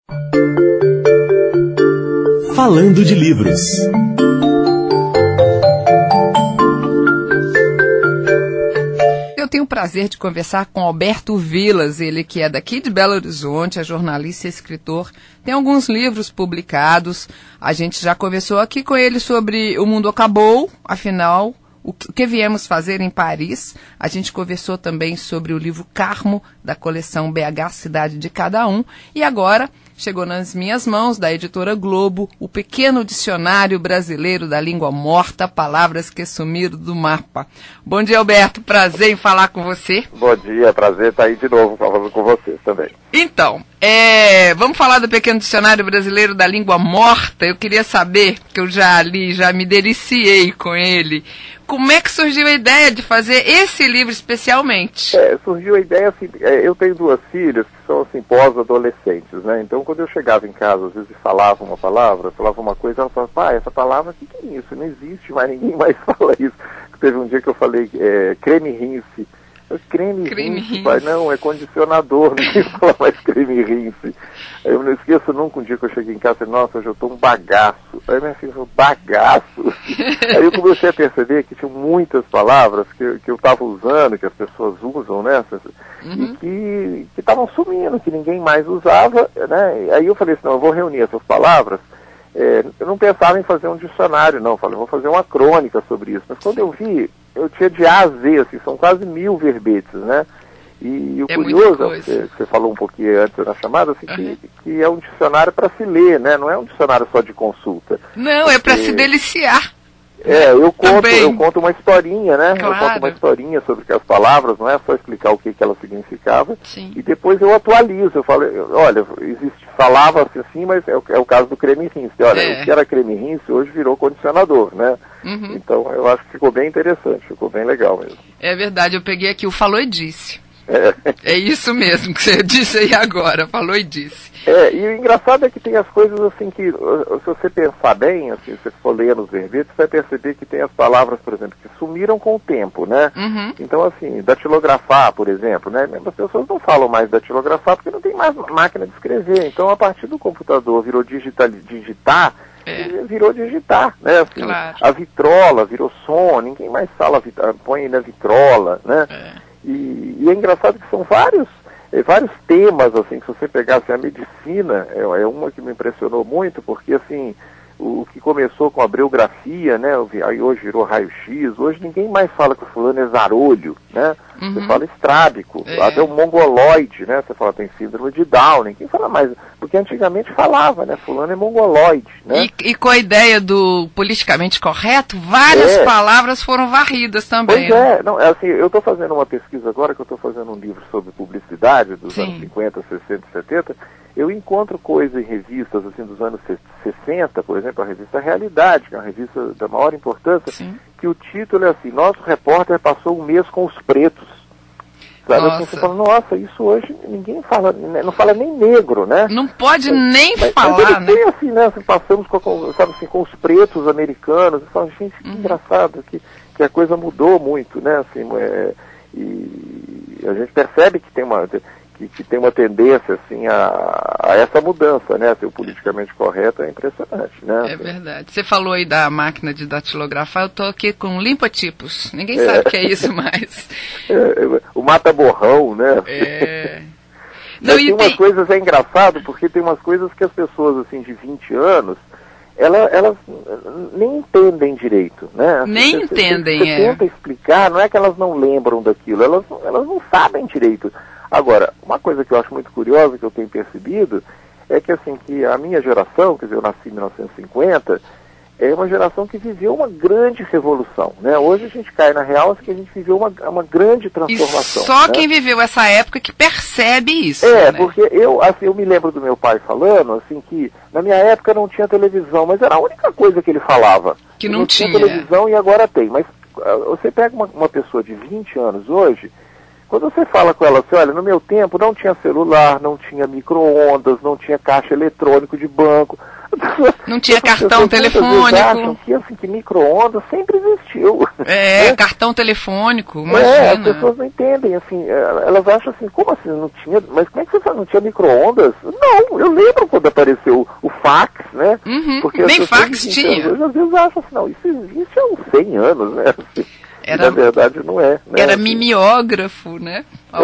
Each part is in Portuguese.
Falando de livros. Eu tenho o prazer de conversar com Alberto Vilas, ele que é daqui de Belo Horizonte, é jornalista e escritor, tem alguns livros publicados. A gente já conversou aqui com ele sobre O Mundo Acabou, afinal, o que viemos fazer em Paris. A gente conversou também sobre o livro Carmo, da coleção BH Cidade de Cada Um. E agora chegou nas minhas mãos, da editora Globo, o pequeno dicionário brasileiro da língua morta, palavras que sumiram do mapa. Bom dia, Alberto. Prazer em falar com você. Bom dia, prazer estar aí de novo falando com você também. Então, vamos falar do pequeno dicionário brasileiro da língua morta. Eu queria saber, que eu já li, já me deliciei com ele, como é que surgiu a ideia de fazer esse livro especialmente? Surgiu a ideia, assim, eu tenho duas filhas que são, assim, pós-adolescentes, né? Então, quando eu chegava em casa, às vezes falava uma palavra, falava uma coisa, ela falava, pai, essa palavra, o que é isso? Não existe mais, ninguém mais fala isso. Teve um dia que eu falei, creme rinse. Creme rinse, pai, não, é condicionador, ninguém fala mais creme rinse. Aí eu não esqueço nunca um dia que eu cheguei em casa e falei, nossa, hoje eu tô um bagaço. Aí minha filha falou, bagaço? Aí eu comecei a perceber que tinha muitas palavras que eu estava usando, que as pessoas usam, né? E que estavam sumindo, que ninguém mais usava, né? Aí eu falei assim, não, eu vou reunir essas palavras. Eu não pensava em fazer um dicionário, não. Falei, vou fazer uma crônica sobre isso. Mas quando eu vi, eu tinha de A a Z, assim, são quase 1000 verbetes, né? E o curioso, você falou um pouquinho antes na chamada, assim, que é um dicionário para se ler, né? Não é um dicionário só de consulta. Não, é para se deliciar. Eu conto uma historinha, né? Claro. Eu conto uma historinha sobre as palavras, não é só explicar o que ela significava. Sim. E depois eu atualizo, eu falo, olha, falava-se assim, mas é o caso do creme rinse. Olha, o que era creme rinse hoje virou condicionador, né? Então eu acho que ficou bem interessante, ficou bem legal mesmo. É verdade, eu peguei aqui o falou e disse. É isso mesmo que você disse aí agora, falou e disse. E o engraçado é que tem as coisas assim que, se você pensar bem, assim, se você for ler nos verbetes, você vai perceber que tem as palavras, por exemplo, que sumiram com o tempo, né? Então, assim, datilografar, por exemplo, né? As pessoas não falam mais datilografar porque não tem mais máquina de escrever. Então, a partir do computador virou digitar, virou digitar, né? Assim, claro. A vitrola virou som, ninguém mais fala, põe na vitrola, né? E é engraçado que são vários temas, assim, que se você pegasse a medicina, é uma que me impressionou muito, porque, assim, o que começou com a abreugrafia, né, aí hoje virou raio-x, hoje ninguém mais fala que o fulano é zarolho, né, você fala estrábico, até o mongoloide, né, você fala tem síndrome de Down, ninguém fala mais, porque antigamente falava, né, fulano é mongoloide, né. E com a ideia do politicamente correto, várias palavras foram varridas também. Pois não, assim, eu estou fazendo uma pesquisa agora, que eu estou fazendo um livro sobre publicidade dos anos 50, 60 e 70, eu encontro coisas em revistas, assim, dos anos 60, por exemplo, a revista Realidade, que é uma revista da maior importância, que o título é assim, nosso repórter passou um mês com os pretos. Sabe? Assim, você fala, nossa, isso hoje ninguém fala, não fala nem negro, né? Não pode nem falar, né? Tem assim, né? Passamos com os pretos americanos, você fala, gente, que engraçado, que a coisa mudou muito, né? Assim, e a gente percebe que tem uma tendência, assim, a essa mudança, né? Ser o politicamente correto é impressionante, né? É verdade. Você falou aí da máquina de datilografar, eu estou aqui com limpa-tipos. Ninguém sabe o que é isso mais. O mata-borrão, né? Não, tem umas coisas, é engraçado, porque tem umas coisas que as pessoas, assim, de 20 anos, elas nem entendem direito, né? Nem entendem, você tenta explicar, não é que elas não lembram daquilo, elas não sabem direito. Agora, uma coisa que eu acho muito curiosa, que eu tenho percebido, é que, assim, que a minha geração, quer dizer, eu nasci em 1950, é uma geração que viveu uma grande revolução, né? Hoje a gente cai na real, assim, que a gente viveu uma grande transformação. E só, né? Quem viveu essa época que percebe isso, né? Porque eu me lembro do meu pai falando, assim, que na minha época não tinha televisão, mas era a única coisa que ele falava. Que não tinha televisão e agora tem. Mas você pega uma pessoa de 20 anos hoje, quando você fala com ela assim, olha, no meu tempo não tinha celular, não tinha micro-ondas, não tinha caixa eletrônico de banco. Não tinha cartão telefônico. Acham que, assim, que micro-ondas sempre existiu. Né? Cartão telefônico, imagina. As pessoas não entendem, assim, elas acham assim, como assim, não tinha, mas como é que você fala, não tinha micro-ondas? Não, eu lembro quando apareceu o fax, né? Porque nem fax tinha. Às vezes acham assim, não, isso existe há uns 100 anos, né? Assim, na verdade não é. Né? Era mimeógrafo, né?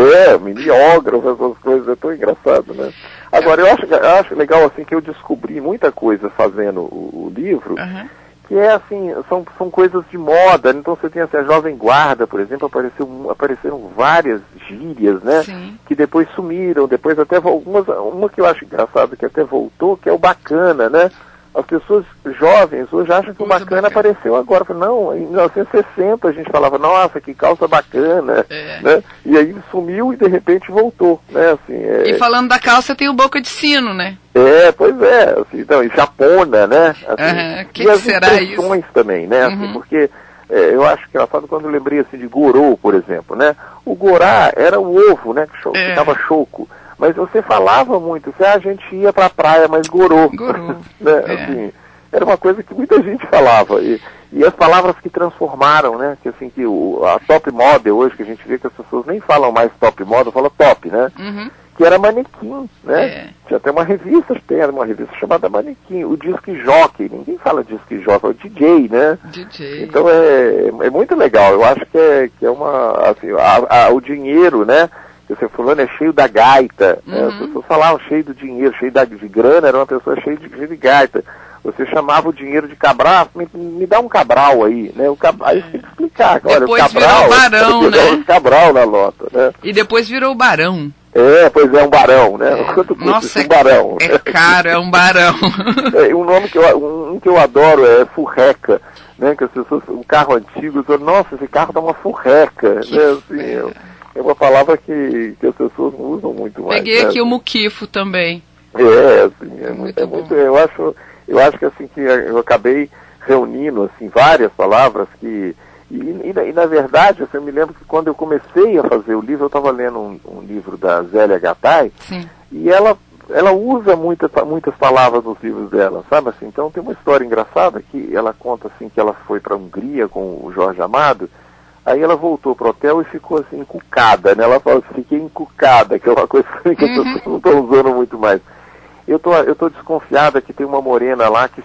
Mimeógrafo, essas coisas, é tão engraçado, né? Agora, eu acho legal, assim, que eu descobri muita coisa fazendo o livro, que é, assim, são coisas de moda. Então, você tem, assim, a Jovem Guarda, por exemplo, apareceram várias gírias, né? Sim. Que depois sumiram, depois até uma que eu acho engraçado, que até voltou, que é o bacana, né? As pessoas jovens hoje acham que o bacana apareceu agora. Não, em 1960 a gente falava, nossa, que calça bacana, né? E aí sumiu e de repente voltou, né? Assim, E falando da calça, tem o boca de sino, né? Pois é, assim, então, e japona, né? Assim, que será isso? Também, né? Assim, porque eu acho que engraçado quando eu lembrei assim de gorô, por exemplo, né? O gorá era o ovo, né? Que ficava choco. Mas você falava muito, a gente ia pra praia, mas gorô. Né? Assim, era uma coisa que muita gente falava. E as palavras que transformaram, né? Que assim, que a top model hoje, que a gente vê que as pessoas nem falam mais top model, falam top, né? Que era manequim, né? Tinha até uma revista chamada Manequim, o disque jockey, ninguém fala disque jockey, é o DJ, né? DJ. Então é muito legal, eu acho que é uma, assim, o dinheiro, né? Você fulano é cheio da gaita, né? As pessoas falavam cheio do dinheiro, cheio de grana, era uma pessoa cheia de gaita. Você chamava o dinheiro de cabral, me dá um cabral aí, né? Aí você tem que explicar. Olha, depois o cabral, virou barão, né? Cabral na lota, né? E depois virou barão. Pois é, um barão, né? Quanto custa? Nossa, um barão. É caro, é um barão. Um nome que eu adoro é furreca, né? Que as pessoas, um carro antigo, nossa, esse carro dá uma furreca, né? Assim, é uma palavra que as pessoas não usam muito mais. Peguei aqui o muquifo também. Assim, é muito. Eu acho que assim que eu acabei reunindo assim várias palavras que e na verdade, assim, eu me lembro que quando eu comecei a fazer o livro, eu estava lendo um livro da Zélia Gattai. Sim. E ela usa muitas palavras nos livros dela, sabe assim? Então tem uma história engraçada que ela conta assim que ela foi para a Hungria com o Jorge Amado. Aí ela voltou pro hotel e ficou assim, encucada, né? Ela falou assim, fiquei encucada, que é uma coisa que as pessoas não estão usando muito mais. Eu tô desconfiada que tem uma morena lá que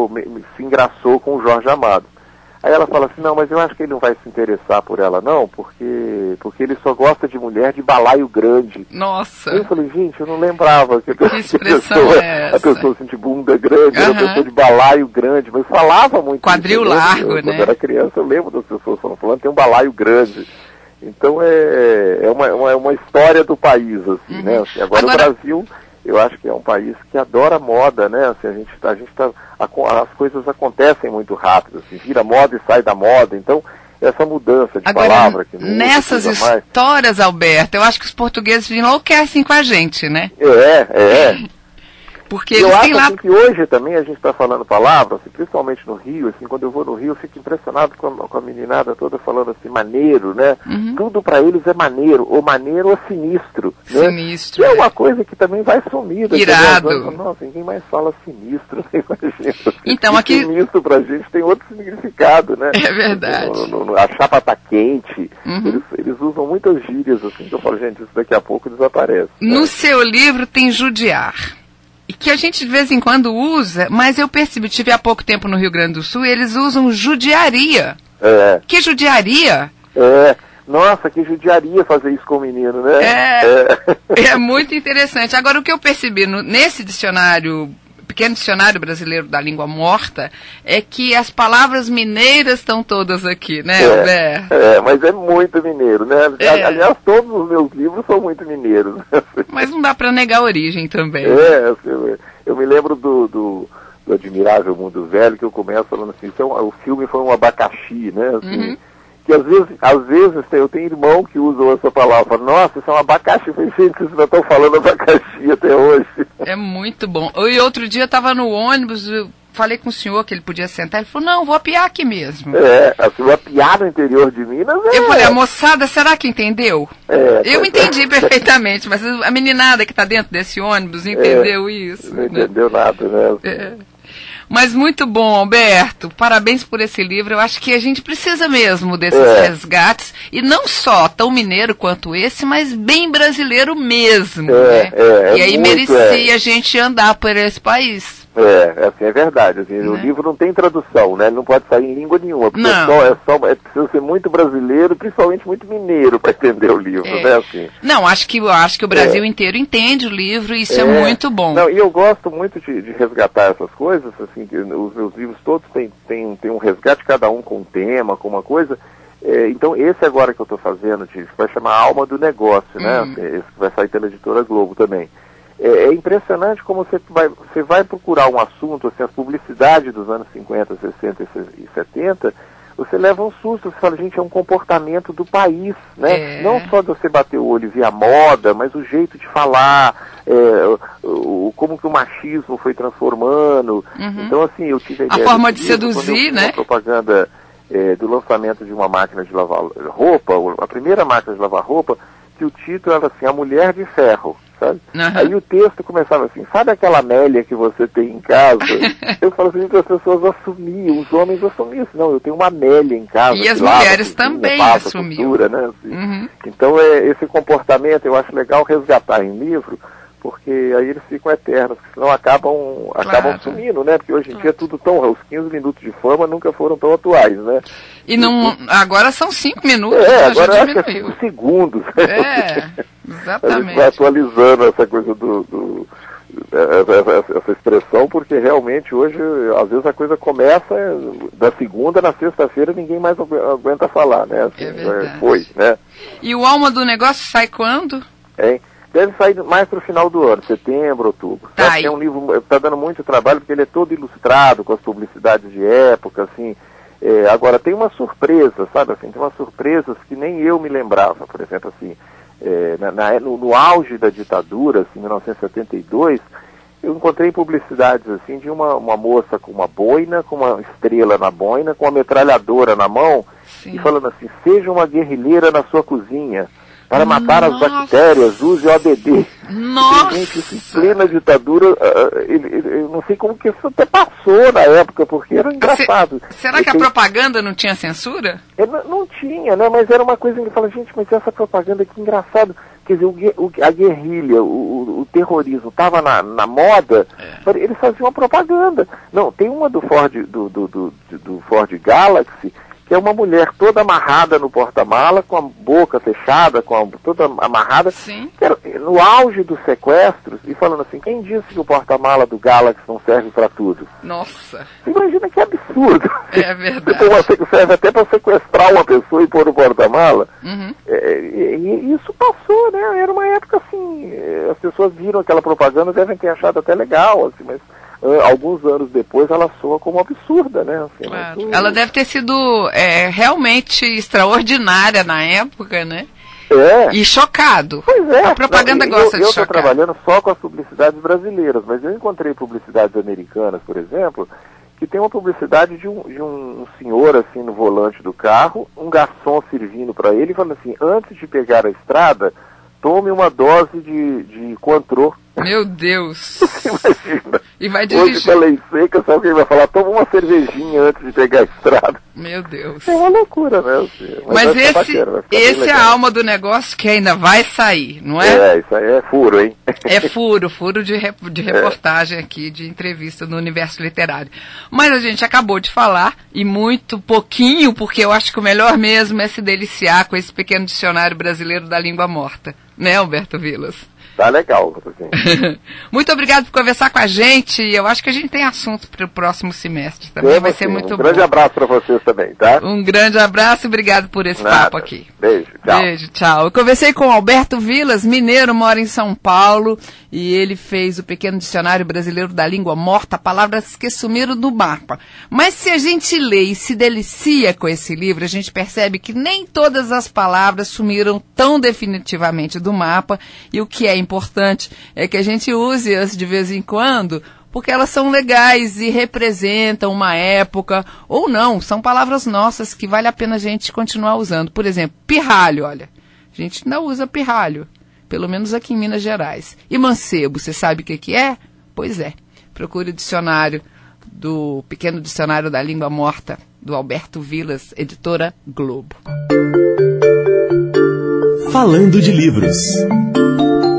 se engraçou com o Jorge Amado. Aí ela fala assim, não, mas eu acho que ele não vai se interessar por ela não, porque ele só gosta de mulher de balaio grande. Nossa! Aí eu falei, gente, eu não lembrava que expressão é essa? A pessoa assim, de bunda grande, era uma pessoa de balaio grande, mas falava muito. Quadril largo, né? Quando eu era criança, eu lembro das pessoas falando, tem um balaio grande. Então é uma história do país, assim, né? Assim, agora o Brasil, eu acho que é um país que adora moda, né? Assim, as coisas acontecem muito rápido, assim, vira moda e sai da moda, então essa mudança de palavra que não nessas histórias, Alberto, eu acho que os portugueses enlouquecem com a gente, né? Porque eu acho assim, que hoje também a gente está falando palavras, assim, principalmente no Rio, assim, quando eu vou no Rio eu fico impressionado com a meninada toda falando assim, maneiro, né? Tudo para eles é maneiro, ou maneiro ou sinistro, né? Sinistro. Que é uma coisa que também vai sumir. Irado. Nossa, ninguém mais fala sinistro, né? Imagina. Então, aqui... Sinistro pra gente tem outro significado, né? É verdade. A chapa tá quente, eles usam muitas gírias, assim, que eu falo, gente, isso daqui a pouco desaparece. No seu livro tem judiar. Que a gente de vez em quando usa, mas eu percebi, tive há pouco tempo no Rio Grande do Sul, e eles usam judiaria. Que judiaria? Nossa, que judiaria fazer isso com o menino, né? É muito interessante. Agora, o que eu percebi nesse pequeno dicionário brasileiro da língua morta, é que as palavras mineiras estão todas aqui, né, Alberto? Mas é muito mineiro, né? Aliás, todos os meus livros são muito mineiros. Mas não dá para negar a origem também. Eu me lembro do Admirável Mundo Velho, que eu começo falando assim, o filme foi um abacaxi, né? Assim, que às vezes eu tenho irmão que usa essa palavra, fala, nossa, isso é um abacaxi, eu falei, gente, vocês ainda estão falando abacaxi até hoje. É muito bom. E outro dia eu estava no ônibus, eu falei com o senhor que ele podia sentar, ele falou, não, vou apiar aqui mesmo. Assim, o apiar no interior de Minas Eu falei, a moçada, será que entendeu? Eu entendi perfeitamente, mas a meninada que está dentro desse ônibus entendeu isso. Não entendeu nada, né? Mas muito bom, Alberto. Parabéns por esse livro. Eu acho que a gente precisa mesmo desses resgates. E não só tão mineiro quanto esse, mas bem brasileiro mesmo. Né? E aí merecia a gente andar por esse país. Assim, é verdade. Assim, o livro não tem tradução, né? Ele não pode sair em língua nenhuma. Porque precisa ser muito brasileiro, principalmente muito mineiro, para entender o livro, né? Assim. Não, acho que o Brasil inteiro entende o livro e isso é muito bom. Não, e eu gosto muito de resgatar essas coisas, assim, os meus livros todos têm um resgate, cada um com um tema, com uma coisa. Então, esse agora que eu estou fazendo, que vai chamar Alma do Negócio, né? Esse que vai sair pela Editora Globo também. É impressionante como você vai procurar um assunto, assim, as publicidades dos anos 50, 60 e 70, você leva um susto, você fala, gente, é um comportamento do país, né? Não só de você bater o olho e ver a moda, mas o jeito de falar, como que o machismo foi transformando. Então, assim, eu tive a forma de seduzir, né? Uma propaganda do lançamento de uma máquina de lavar roupa, a primeira máquina de lavar roupa, que o título era assim, A Mulher de Ferro. Sabe? Aí o texto começava assim, sabe aquela Amélia que você tem em casa? Eu falo assim, que as pessoas assumiam, os homens assumiam assim, não, eu tenho uma Amélia em casa. E as mulheres também assumiam. Cultura, né? Assim. Então esse comportamento eu acho legal resgatar em livro, porque aí eles ficam eternos, porque senão acabam sumindo, né? Porque hoje em dia é tudo tão... Os 15 minutos de fama nunca foram tão atuais, né? E não... Agora são 5 minutos. Agora eu acho que é 5 segundos. Exatamente. A gente vai atualizando essa coisa essa expressão, porque realmente hoje, às vezes a coisa começa da segunda, na sexta-feira ninguém mais aguenta falar, né? Assim, foi, né? E o Alma do Negócio sai quando? Deve sair mais para o final do ano, setembro, outubro. É um livro, está dando muito trabalho, porque ele é todo ilustrado, com as publicidades de época, assim. Agora, tem uma surpresa, sabe, assim, tem umas surpresas que nem eu me lembrava, por exemplo, assim, no auge da ditadura, assim, em 1972, eu encontrei publicidades, assim, de uma moça com uma boina, com uma estrela na boina, com uma metralhadora na mão, e falando assim, seja uma guerrilheira na sua cozinha. Para matar as bactérias, use o ABD. Nossa! Gente, isso em plena ditadura, eu não sei como que isso até passou na época, porque era engraçado. Será que a propaganda não tinha censura? Não tinha, né? Mas era uma coisa que fala, gente, mas essa propaganda que engraçado. Quer dizer, a guerrilha, o terrorismo estava na moda, eles faziam uma propaganda. Não, tem uma do Ford Galaxy, que é uma mulher toda amarrada no porta-mala, com a boca fechada, toda amarrada, no auge dos sequestros, e falando assim, quem disse que o porta-mala do Galaxy não serve para tudo? Nossa! Imagina que absurdo! É verdade. Serve até para sequestrar uma pessoa e pôr no porta-mala. E isso passou, né? Era uma época assim, as pessoas viram aquela propaganda, devem ter achado até legal, assim, mas... alguns anos depois ela soa como absurda, né? Assim, claro. Ela deve ter sido realmente extraordinária na época, né? E chocado. Pois é. A propaganda gosta de chocar. Eu estou trabalhando só com as publicidades brasileiras, mas eu encontrei publicidades americanas, por exemplo, que tem uma publicidade de um senhor assim no volante do carro, um garçom servindo para ele, falando assim, antes de pegar a estrada, tome uma dose de Cointreau. Meu Deus! Você imagina? E vai dirigir. Hoje, com a lei seca, sabe quem vai falar? Toma uma cervejinha antes de pegar a estrada. Meu Deus! É uma loucura, né? Assim, mas esse é a alma do negócio que ainda vai sair, não é? Isso aí é furo, hein? É furo de reportagem aqui, de entrevista no Universo Literário. Mas a gente acabou de falar, e muito pouquinho, porque eu acho que o melhor mesmo é se deliciar com esse pequeno dicionário brasileiro da língua morta. Né, Alberto Vilas? Tá legal, assim. Muito obrigado por conversar com a gente. Eu acho que a gente tem assunto para o próximo semestre também. Vai ser muito bom. Um grande abraço para vocês também, tá? Um grande abraço e obrigado por esse papo aqui. Beijo, tchau. Beijo, tchau. Eu conversei com o Alberto Vilas, mineiro, mora em São Paulo, e ele fez o Pequeno Dicionário Brasileiro da Língua Morta, palavras que sumiram do mapa. Mas se a gente lê e se delicia com esse livro, a gente percebe que nem todas as palavras sumiram tão definitivamente do mapa, e o que é importante é que a gente use-as de vez em quando, porque elas são legais e representam uma época, ou não, são palavras nossas que vale a pena a gente continuar usando. Por exemplo, pirralho, olha, a gente ainda usa pirralho, pelo menos aqui em Minas Gerais. E mancebo, você sabe o que é? Pois é, procure o dicionário do Pequeno Dicionário da Língua Morta, do Alberto Vilas, editora Globo. Falando de livros.